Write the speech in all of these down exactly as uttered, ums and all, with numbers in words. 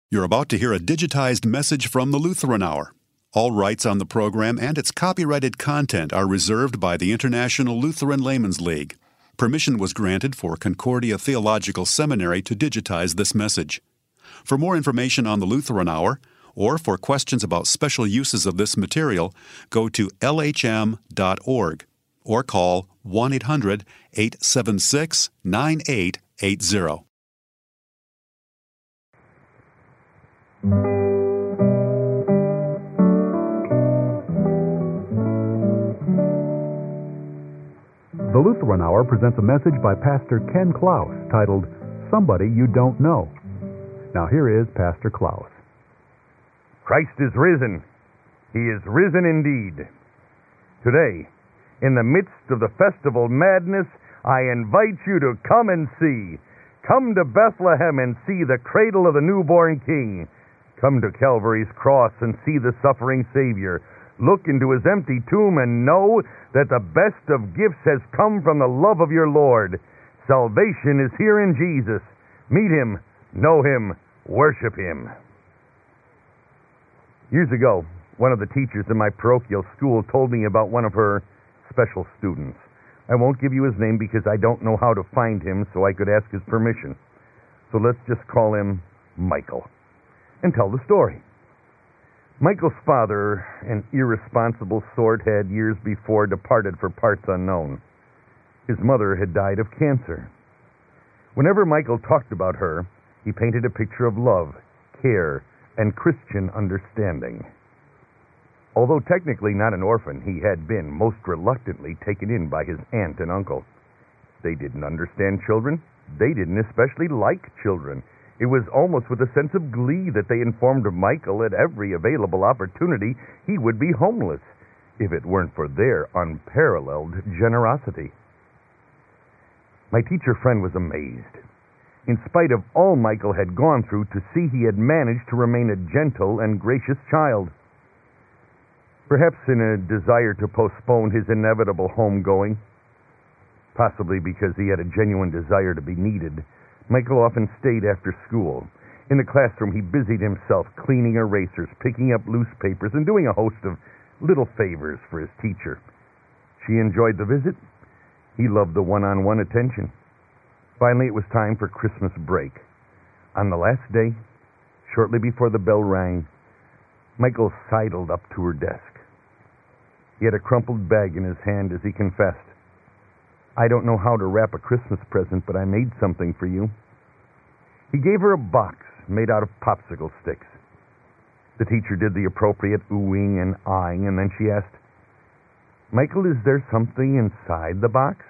You're about to hear a digitized message from the Lutheran Hour. All rights on the program and its copyrighted content are reserved by the International Lutheran Laymen's League. Permission was granted for Concordia Theological Seminary to digitize this message. For more information on the Lutheran Hour, or for questions about special uses of this material, go to L H M dot org or call one eight hundred, eight seven six, nine eight eight zero. The Lutheran Hour presents a message by Pastor Ken Klaus titled, Somebody You Don't Know. Now here is Pastor Klaus. Christ is risen. He is risen indeed. Today, in the midst of the festival madness, I invite you to come and see. Come to Bethlehem and see the cradle of the newborn King. Come to Calvary's cross and see the suffering Savior. Look into his empty tomb and know that the best of gifts has come from the love of your Lord. Salvation is here in Jesus. Meet him, know him, worship him. Years ago, one of the teachers in my parochial school told me about one of her special students. I won't give you his name because I don't know how to find him, so I could ask his permission. So let's just call him Michael and tell the story. Michael's father, an irresponsible sort, had years before departed for parts unknown. His mother had died of cancer. Whenever Michael talked about her, he painted a picture of love, care, and Christian understanding. Although technically not an orphan, he had been most reluctantly taken in by his aunt and uncle. They didn't understand children. They didn't especially like children. It was almost with a sense of glee that they informed Michael at every available opportunity he would be homeless, if it weren't for their unparalleled generosity. My teacher friend was amazed. In spite of all Michael had gone through, to see he had managed to remain a gentle and gracious child. Perhaps in a desire to postpone his inevitable homegoing, possibly because he had a genuine desire to be needed, Michael often stayed after school. In the classroom, he busied himself cleaning erasers, picking up loose papers, and doing a host of little favors for his teacher. She enjoyed the visit. He loved the one-on-one attention. Finally, it was time for Christmas break. On the last day, shortly before the bell rang, Michael sidled up to her desk. He had a crumpled bag in his hand as he confessed, "I don't know how to wrap a Christmas present, but I made something for you." He gave her a box made out of popsicle sticks. The teacher did the appropriate oohing and eyeing, and then she asked, "Michael, is there something inside the box?"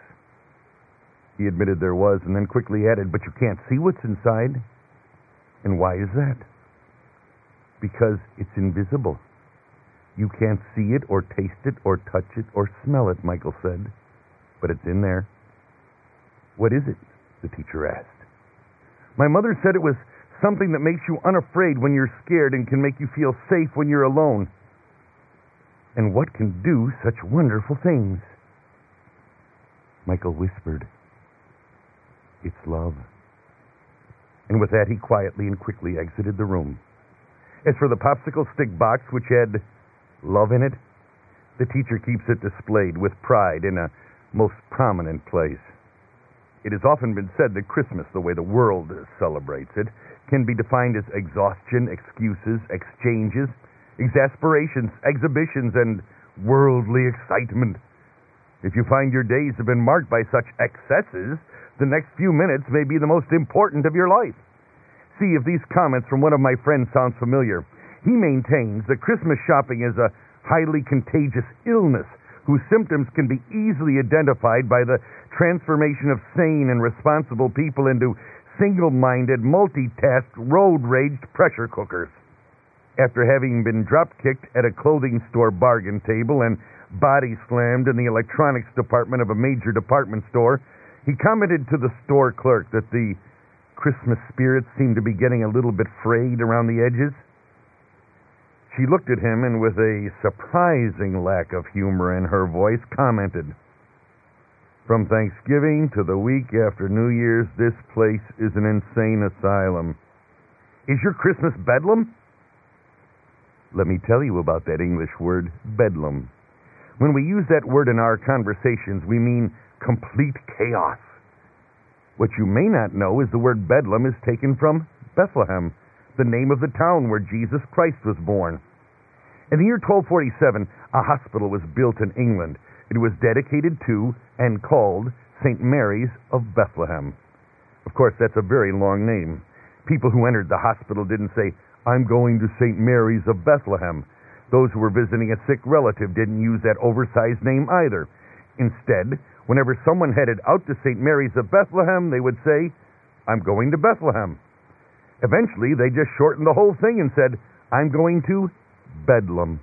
He admitted there was, and then quickly added, "But you can't see what's inside." "And why is that?" "Because it's invisible. You can't see it or taste it or touch it or smell it," Michael said. "But it's in there." "What is it?" the teacher asked. "My mother said it was something that makes you unafraid when you're scared and can make you feel safe when you're alone." "And what can do such wonderful things?" Michael whispered, "It's love." And with that, he quietly and quickly exited the room. As for the popsicle stick box, which had love in it, the teacher keeps it displayed with pride in a most prominent place. It has often been said that Christmas, the way the world celebrates it, can be defined as exhaustion, excuses, exchanges, exasperations, exhibitions, and worldly excitement. If you find your days have been marked by such excesses, the next few minutes may be the most important of your life. See if these comments from one of my friends sounds familiar. He maintains that Christmas shopping is a highly contagious illness whose symptoms can be easily identified by the transformation of sane and responsible people into single-minded, multitasked, road-raged pressure cookers. After having been drop-kicked at a clothing store bargain table and body-slammed in the electronics department of a major department store, he commented to the store clerk that the Christmas spirit seemed to be getting a little bit frayed around the edges. She looked at him and, with a surprising lack of humor in her voice, commented, "From Thanksgiving to the week after New Year's, this place is an insane asylum. Is your Christmas bedlam? Let me tell you about that English word, bedlam. When we use that word in our conversations, we mean complete chaos. What you may not know is the word bedlam is taken from Bethlehem, the name of the town where Jesus Christ was born. In the year twelve forty-seven, a hospital was built in England. It was dedicated to and called Saint Mary's of Bethlehem. Of course, that's a very long name. People who entered the hospital didn't say, "I'm going to Saint Mary's of Bethlehem." Those who were visiting a sick relative didn't use that oversized name either. Instead, whenever someone headed out to Saint Mary's of Bethlehem, they would say, "I'm going to Bethlehem." Eventually, they just shortened the whole thing and said, "I'm going to Bedlam."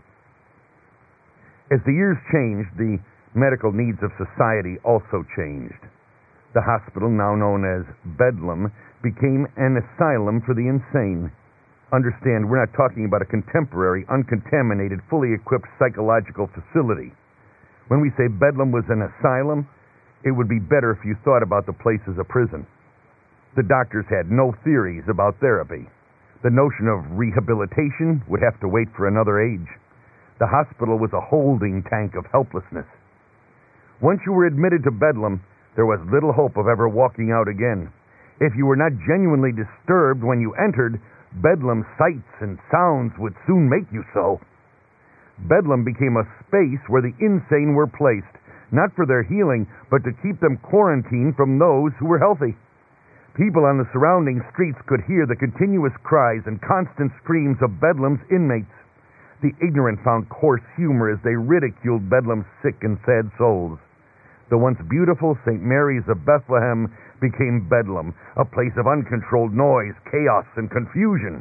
As the years changed, the medical needs of society also changed. The hospital, now known as Bedlam, became an asylum for the insane. Understand, we're not talking about a contemporary, uncontaminated, fully equipped psychological facility. When we say Bedlam was an asylum, it would be better if you thought about the place as a prison. The doctors had no theories about therapy. The notion of rehabilitation would have to wait for another age. The hospital was a holding tank of helplessness. Once you were admitted to Bedlam, there was little hope of ever walking out again. If you were not genuinely disturbed when you entered, Bedlam sights and sounds would soon make you so. Bedlam became a space where the insane were placed, not for their healing, but to keep them quarantined from those who were healthy. People on the surrounding streets could hear the continuous cries and constant screams of Bedlam's inmates. The ignorant found coarse humor as they ridiculed Bedlam's sick and sad souls. The once beautiful Saint Mary's of Bethlehem became Bedlam, a place of uncontrolled noise, chaos, and confusion.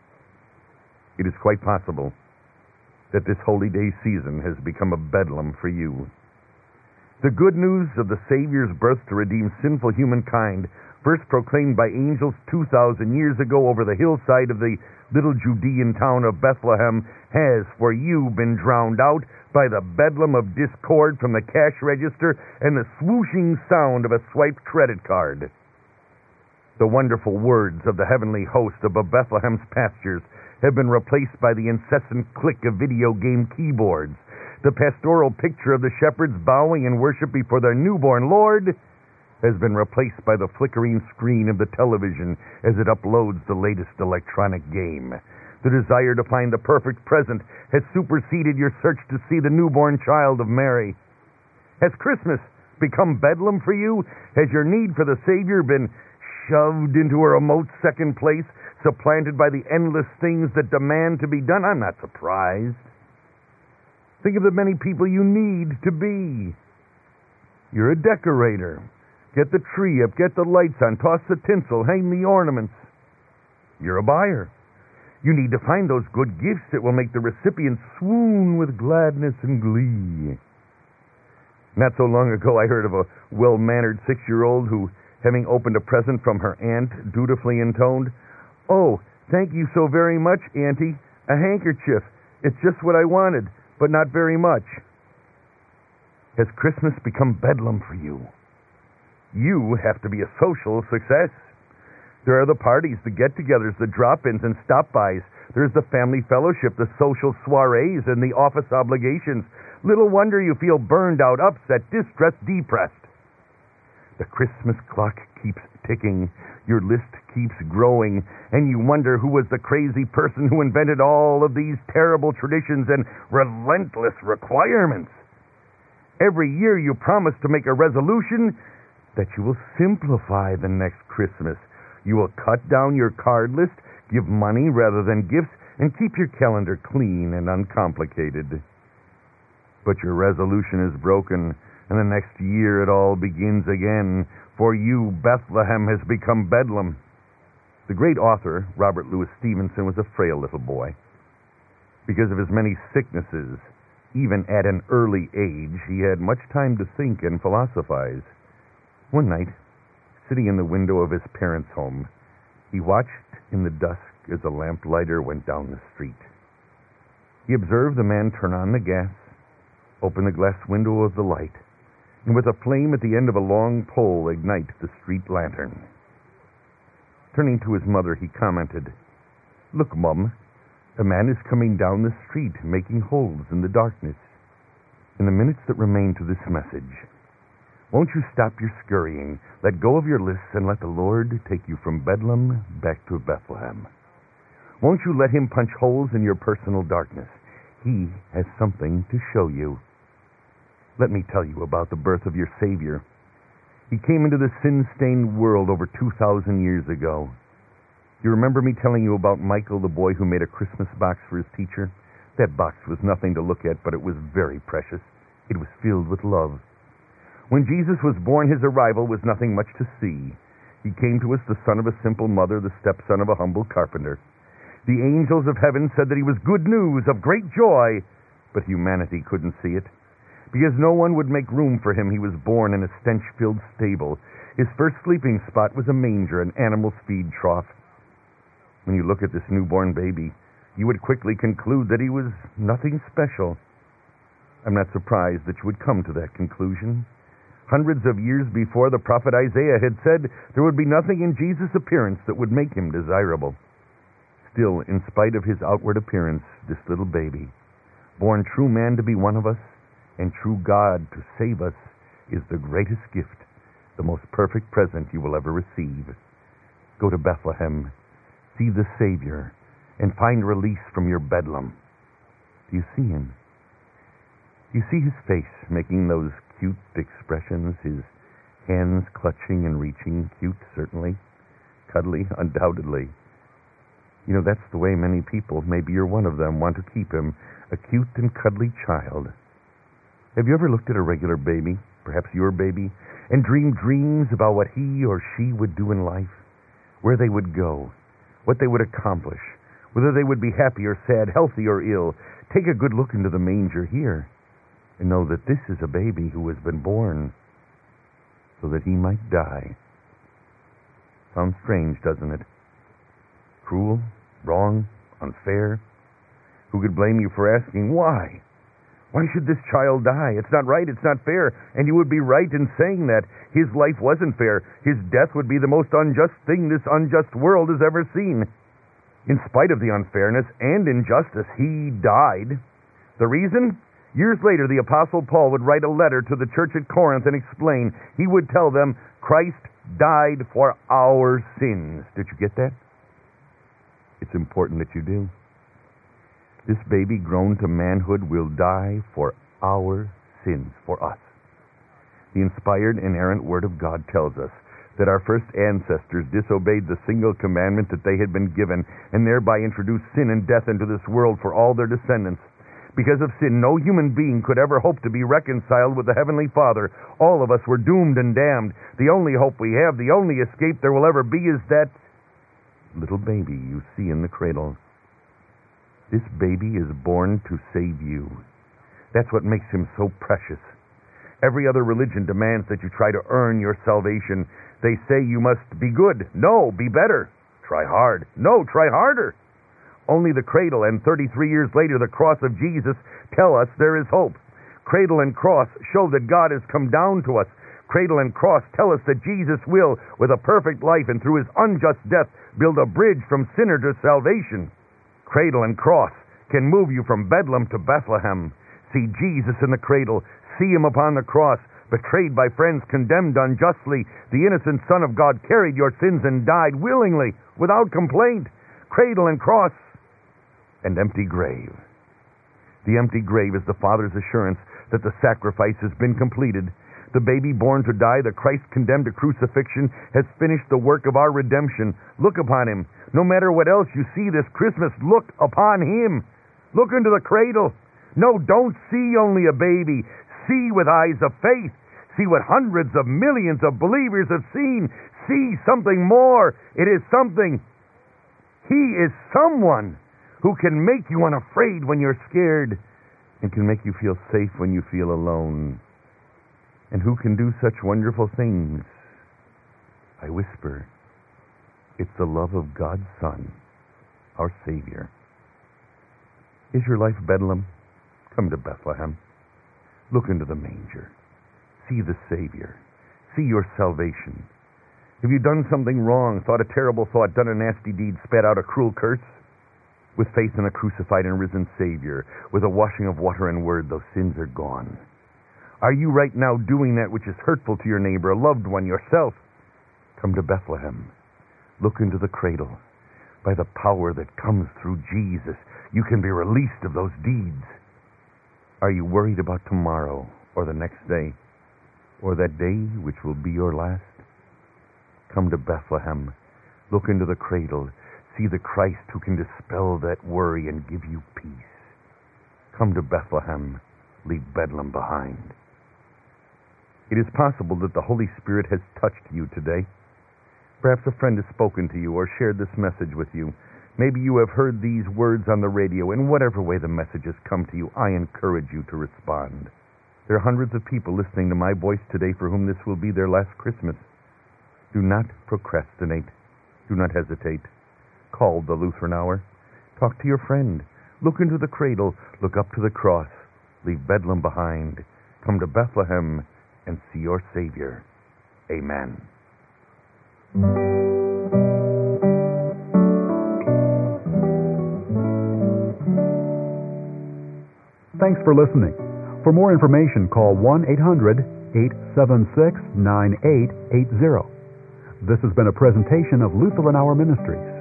It is quite possible that this holy day season has become a bedlam for you. The good news of the Savior's birth to redeem sinful humankind, first proclaimed by angels two thousand years ago over the hillside of the little Judean town of Bethlehem, has for you been drowned out by the bedlam of discord from the cash register and the swooshing sound of a swiped credit card. The wonderful words of the heavenly host above Bethlehem's pastures have been replaced by the incessant click of video game keyboards. The pastoral picture of the shepherds bowing in worship before their newborn Lord has been replaced by the flickering screen of the television as it uploads the latest electronic game. The desire to find the perfect present has superseded your search to see the newborn child of Mary. Has Christmas become bedlam for you? Has your need for the Savior been shoved into a remote second place, supplanted by the endless things that demand to be done? I'm not surprised. Think of the many people you need to be. You're a decorator. Get the tree up, get the lights on, toss the tinsel, hang the ornaments. You're a buyer. You need to find those good gifts that will make the recipient swoon with gladness and glee. Not so long ago, I heard of a well-mannered six-year-old who, having opened a present from her aunt, dutifully intoned, "Oh, thank you so very much, Auntie. A handkerchief. It's just what I wanted, but not very much." Has Christmas become bedlam for you? You have to be a social success. There are the parties, the get-togethers, the drop-ins and stop-bys. There's the family fellowship, the social soirees, and the office obligations. Little wonder you feel burned out, upset, distressed, depressed. The Christmas clock keeps ticking. Your list keeps growing, and you wonder who was the crazy person who invented all of these terrible traditions and relentless requirements. Every year you promise to make a resolution that you will simplify the next Christmas. You will cut down your card list, give money rather than gifts, and keep your calendar clean and uncomplicated. But your resolution is broken, and the next year it all begins again. For you, Bethlehem has become bedlam. The great author, Robert Louis Stevenson, was a frail little boy. Because of his many sicknesses, even at an early age, he had much time to think and philosophize. One night, sitting in the window of his parents' home, he watched in the dusk as a lamplighter went down the street. He observed the man turn on the gas, open the glass window of the light, and with a flame at the end of a long pole ignite the street lantern. Turning to his mother, he commented, Look, Mum, a man is coming down the street, making holes in the darkness. In the minutes that remain to this message, won't you stop your scurrying, let go of your lists, and let the Lord take you from Bedlam back to Bethlehem? Won't you let him punch holes in your personal darkness? He has something to show you. Let me tell you about the birth of your Savior. He came into the sin-stained world over two thousand years ago. You remember me telling you about Michael, the boy who made a Christmas box for his teacher? That box was nothing to look at, but it was very precious. It was filled with love. When Jesus was born, his arrival was nothing much to see. He came to us the son of a simple mother, the stepson of a humble carpenter. The angels of heaven said that he was good news of great joy, but humanity couldn't see it. Because no one would make room for him, he was born in a stench-filled stable. His first sleeping spot was a manger, an animal's feed trough. When you look at this newborn baby, you would quickly conclude that he was nothing special. I'm not surprised that you would come to that conclusion. Hundreds of years before, the prophet Isaiah had said there would be nothing in Jesus' appearance that would make him desirable. Still, in spite of his outward appearance, this little baby, born true man to be one of us, and true God to save us, is the greatest gift, the most perfect present you will ever receive. Go to Bethlehem, see the Savior, and find release from your bedlam. Do you see him? Do you see his face making those cute expressions, his hands clutching and reaching? Cute, certainly. Cuddly, undoubtedly. You know, that's the way many people, maybe you're one of them, want to keep him, a cute and cuddly child. Have you ever looked at a regular baby, perhaps your baby, and dreamed dreams about what he or she would do in life? Where they would go, what they would accomplish, whether they would be happy or sad, healthy or ill? Take a good look into the manger here and know that this is a baby who has been born so that he might die. Sounds strange, doesn't it? Cruel, wrong, unfair. Who could blame you for asking why? Why should this child die? It's not right, it's not fair. And you would be right in saying that. His life wasn't fair. His death would be the most unjust thing this unjust world has ever seen. In spite of the unfairness and injustice, he died. The reason? Years later, the Apostle Paul would write a letter to the church at Corinth and explain. He would tell them, Christ died for our sins. Did you get that? It's important that you do. This baby grown to manhood will die for our sins, for us. The inspired, inerrant Word of God tells us that our first ancestors disobeyed the single commandment that they had been given, and thereby introduced sin and death into this world for all their descendants. Because of sin, no human being could ever hope to be reconciled with the Heavenly Father. All of us were doomed and damned. The only hope we have, the only escape there will ever be, is that little baby you see in the cradle. This baby is born to save you. That's what makes him so precious. Every other religion demands that you try to earn your salvation. They say you must be good. No, be better. Try hard. No, try harder. Only the cradle and thirty-three years later the cross of Jesus tell us there is hope. Cradle and cross show that God has come down to us. Cradle and cross tell us that Jesus will, with a perfect life and through his unjust death, build a bridge from sinner to salvation. Cradle and cross can move you from Bedlam to Bethlehem. See Jesus in the cradle. See him upon the cross, betrayed by friends, condemned unjustly. The innocent Son of God carried your sins and died willingly, without complaint. Cradle and cross and empty grave. The empty grave is the Father's assurance that the sacrifice has been completed. The baby born to die, the Christ condemned to crucifixion, has finished the work of our redemption. Look upon him. No matter what else you see this Christmas, look upon him. Look into the cradle. No, don't see only a baby. See with eyes of faith. See what hundreds of millions of believers have seen. See something more. It is something. He is someone who can make you unafraid when you're scared and can make you feel safe when you feel alone. And who can do such wonderful things? I whisper, it's the love of God's Son, our Savior. Is your life Bedlam? Come to Bethlehem. Look into the manger. See the Savior. See your salvation. Have you done something wrong, thought a terrible thought, done a nasty deed, spat out a cruel curse? with faith in a crucified and risen Savior, with a washing of water and word, those sins are gone. Are you right now doing that which is hurtful to your neighbor, a loved one, yourself? Come to Bethlehem. Look into the cradle. By the power that comes through Jesus, you can be released of those deeds. Are you worried about tomorrow, or the next day, or that day which will be your last? Come to Bethlehem. Look into the cradle. See the Christ who can dispel that worry and give you peace. Come to Bethlehem. Leave Bedlam behind. It is possible that the Holy Spirit has touched you today. Perhaps a friend has spoken to you or shared this message with you. Maybe you have heard these words on the radio. In whatever way the message has come to you, I encourage you to respond. There are hundreds of people listening to my voice today for whom this will be their last Christmas. Do not procrastinate. Do not hesitate. Call the Lutheran Hour. Talk to your friend. Look into the cradle. Look up to the cross. Leave Bedlam behind. Come to Bethlehem and see your Savior. Amen. Thanks for listening. For more information, call one eight hundred, eight seven six, nine eight eight zero. This has been a presentation of Lutheran Hour Ministries.